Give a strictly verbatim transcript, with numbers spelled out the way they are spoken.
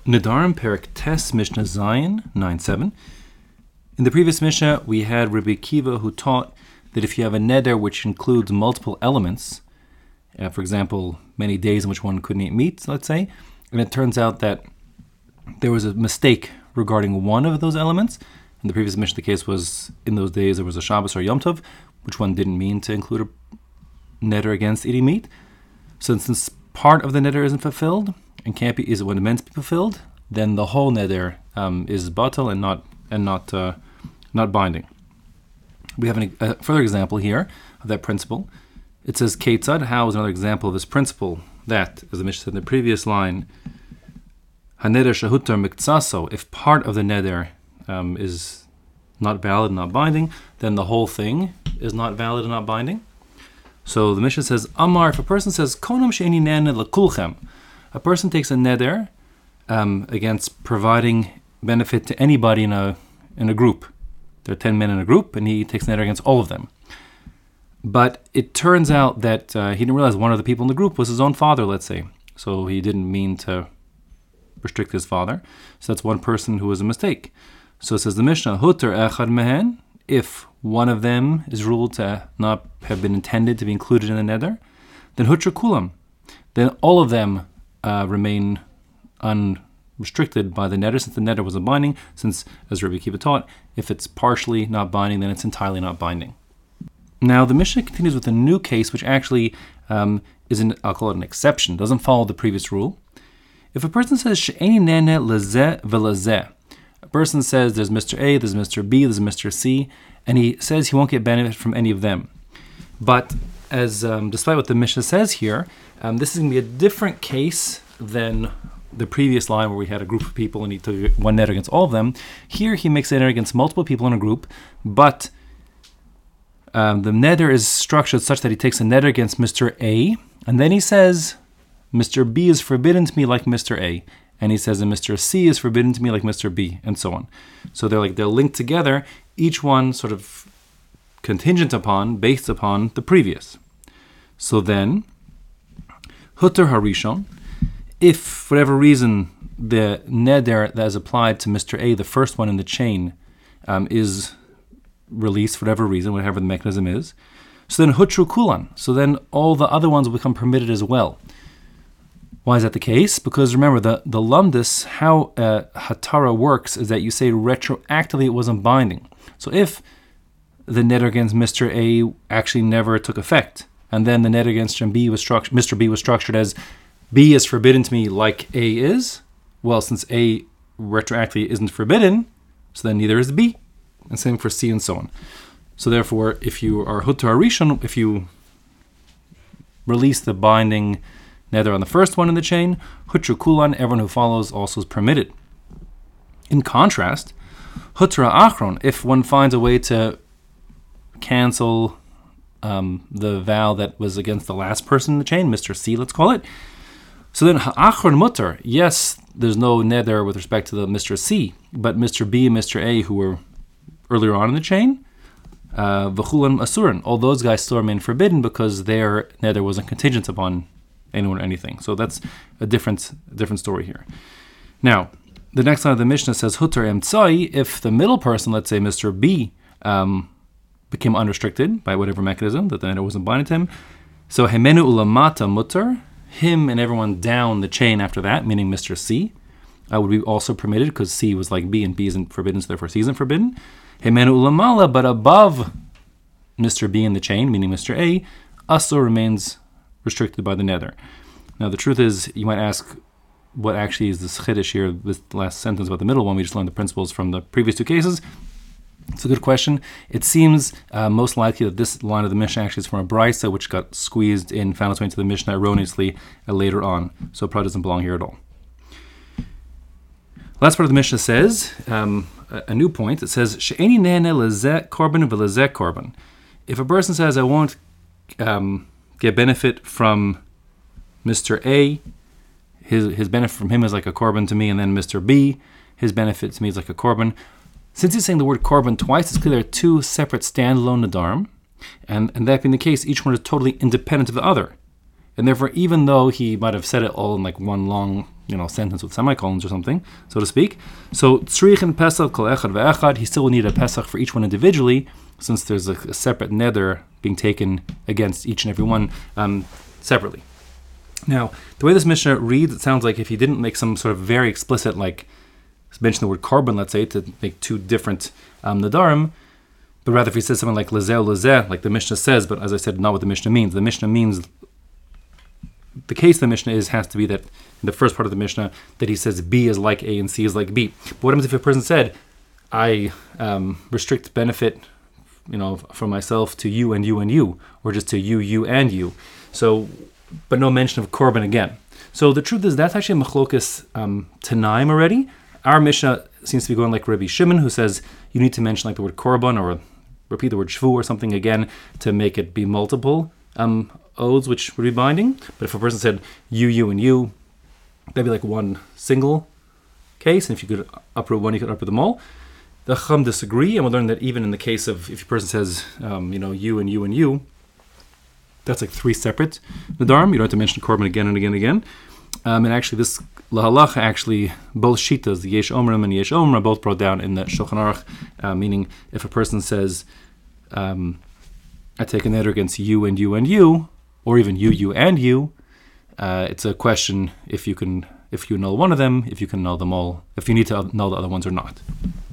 Nedarim Perek Tes Mishnah Zayin nine seven. In the previous Mishnah, we had Rabbi Akiva who taught that if you have a neder which includes multiple elements, uh, for example, many days in which one couldn't eat meat, let's say, and it turns out that there was a mistake regarding one of those elements. In the previous Mishnah, the case was in those days there was a Shabbos or Yom Tov, which one didn't mean to include a neder against eating meat. So since part of the neder isn't fulfilled and can't be is when meant to be fulfilled, then the whole neder um, is batal and not and not uh, not binding. We have an, a further example here of that principle. It says Ketzad. How is another example of this principle? That, as the Mishnah said in the previous line, Haneder shahutar miktsaso. If part of the neder um, is not valid and not binding, then the whole thing is not valid and not binding. So the Mishnah says, Amar, if a person says, Konam she'eni nene lekulchem, a person takes a neder um, against providing benefit to anybody in a in a group. There are ten men in a group, and he takes a neder against all of them. But it turns out that uh, he didn't realize one of the people in the group was his own father, let's say. So he didn't mean to restrict his father. So that's one person who was a mistake. So it says the Mishnah, Huter echad mehen, if one of them is ruled to not have been intended to be included in the neder, then hutra kulam. Then all of them uh, remain unrestricted by the neder, since the neder wasn't binding, since, as Rabbi Akiva taught, if it's partially not binding, then it's entirely not binding. Now, the Mishnah continues with a new case, which actually um, is an, I'll call it an exception, doesn't follow the previous rule. If a person says, She'eni nene lezeh velezeh, a person says there's Mister A, there's Mister B, there's Mister C, and he says he won't get benefit from any of them. But as um, despite what the Mishnah says here, um, this is going to be a different case than the previous line where we had a group of people and he took one neder against all of them. Here he makes a neder against multiple people in a group, but um, the neder is structured such that he takes a neder against Mister A, and then he says, Mister B is forbidden to me like Mister A. And he says, and Mister C is forbidden to me like Mister B, and so on. So they're like they're linked together, each one sort of contingent upon, based upon the previous. So then, Hutter Harishon, if for whatever reason the neder that is applied to Mister A, the first one in the chain, um, is released for whatever reason, whatever the mechanism is, so then Hutru Kulan, so then all the other ones will become permitted as well. Why is that the case? Because remember, the, the lumdus, how uh, Hatara works is that you say retroactively it wasn't binding. So if the neder against Mister A actually never took effect, and then the neder against B was structured, Mister B was structured as B is forbidden to me like A is, well, since A retroactively isn't forbidden, so then neither is B. And same for C and so on. So therefore, if you are Hutar Rishon, if you release the binding neder on the first one in the chain, Hutra Kulan, everyone who follows also is permitted. In contrast, Hutra Achron, if one finds a way to cancel um, the vow that was against the last person in the chain, Mister C, let's call it, so then Achron Mutter, yes, there's no neder with respect to the Mister C, but Mister B and Mister A, who were earlier on in the chain, uh, V'chulan Asurin, all those guys still remain forbidden because their neder wasn't contingent upon anyone or anything. So that's a different different story here. Now, the next line of the Mishnah says, Hutter Emtsai, if the middle person, let's say Mister B, um, became unrestricted by whatever mechanism, that the neder wasn't binding to him, so Hemenu Ulamata Mutter, him and everyone down the chain after that, meaning Mister C, uh, would be also permitted because C was like B and B isn't forbidden, so therefore C isn't forbidden. Hemenu Ulamala, but above Mister B in the chain, meaning Mister A, Asur remains restricted by the neder. Now the truth is, you might ask, what actually is this chiddush here, this last sentence about the middle one? We just learned the principles from the previous two cases. It's a good question. It seems uh, most likely that this line of the Mishnah actually is from a brisa, which got squeezed in, found its way into the Mishnah erroneously uh, later on. So it probably doesn't belong here at all. Last part of the Mishnah says, um, a, a new point, it says, She'eni nene lezeh korban v'lezeh korban. If a person says, I won't um, get benefit from Mister A, his his benefit from him is like a korban to me, and then Mister B, his benefit to me is like a korban. Since he's saying the word korban twice, it's clear there are two separate standalone nedarim, and, and that being the case, each one is totally independent of the other. And therefore, even though he might have said it all in like one long you know, sentence with semicolons or something, so to speak. So tzrichin pesach kol echad ve'echad, he still will need a pesach for each one individually, since there's a, a separate neder being taken against each and every one um, separately. Now, the way this Mishnah reads, it sounds like if he didn't make some sort of very explicit, like mention the word korban, let's say, to make two different um, nadarim, but rather if he says something like lezeh lezeh, like the Mishnah says, but as I said, not what the Mishnah means. The Mishnah means, the case of the Mishnah is, has to be that in the first part of the Mishnah, that he says B is like A and C is like B. But what happens if a person said, I um, restrict benefit, you know, from myself to you and you and you, or just to you, you and you. So, but no mention of korban again. So the truth is that's actually a machlokas um, tanaim already. Our Mishnah seems to be going like Rabbi Shimon, who says you need to mention like the word korban or repeat the word shvu or something again to make it be multiple um, oaths, which would be binding. But if a person said you, you, and you, that'd be like one single case. And if you could uproot one, you could uproot them all. The Chacham disagree, and we'll learn that even in the case of if a person says, um, you know, you and you and you, that's like three separate nadarim. You don't have to mention korban again and again and again. Um, and actually, this lahalacha, actually, both shitas, the yesh omrim and yesh omra, both brought down in the Shulchan Aruch, uh, meaning if a person says, um, I take a neder against you and you and you, or even you, you and you, uh, it's a question if you can, if you know one of them, if you can know them all, if you need to know the other ones or not.